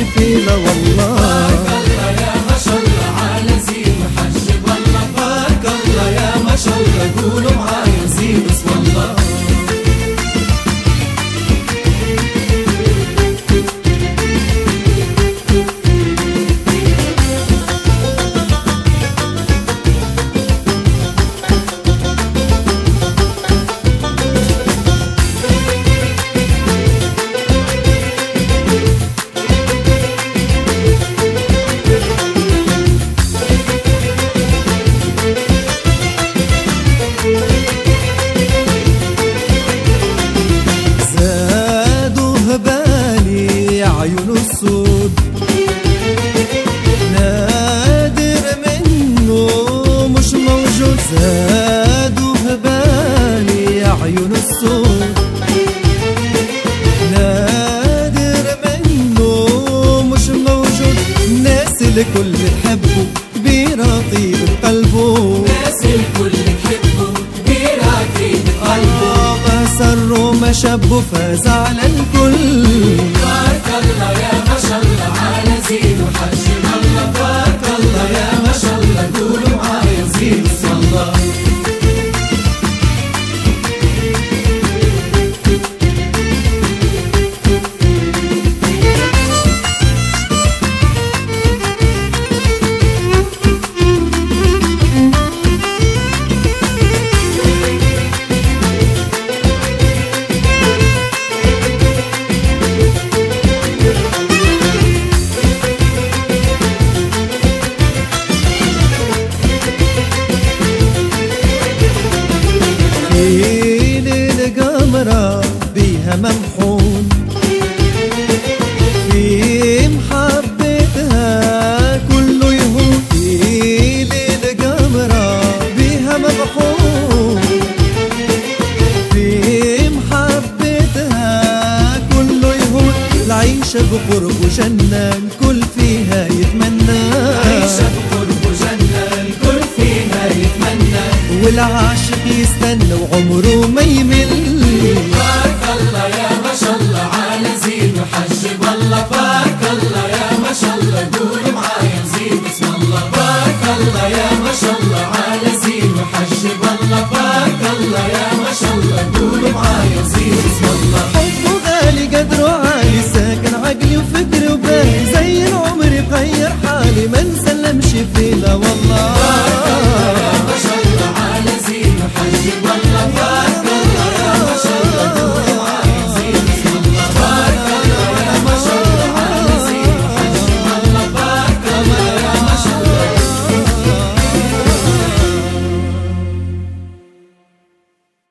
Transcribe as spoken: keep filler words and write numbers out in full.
فينا والله. بارك الله يا ما شاء الله على زين وحج والله. بارك الله يا ما شاء الله قولوا معايا زين اسم الله. عيون السود نادر منه مش موجود. زادوا هبالي يا عيون السود نادر منه مش موجود. ناس الكل تحبه بيراطي بقلبه. ناس الكل تحبه بيراطي بقلبه. أسر ما شبه فاز على الكل. بارك الله يا ما شاء الله على زين وحج الله. بارك الله يا ما شاء الله قولوا معايا زين اسم الله. فين القمرة بيها ممحون في محبتها كله يهون. فين القمرة بيها ممحون في محبتها كله يهون. العيشة بقرب وجنة الكل فيها يتمنى. عيشة بقرب وجنة الكل فيها يتمنى. والعاشق يستنى وعمره ما يمل.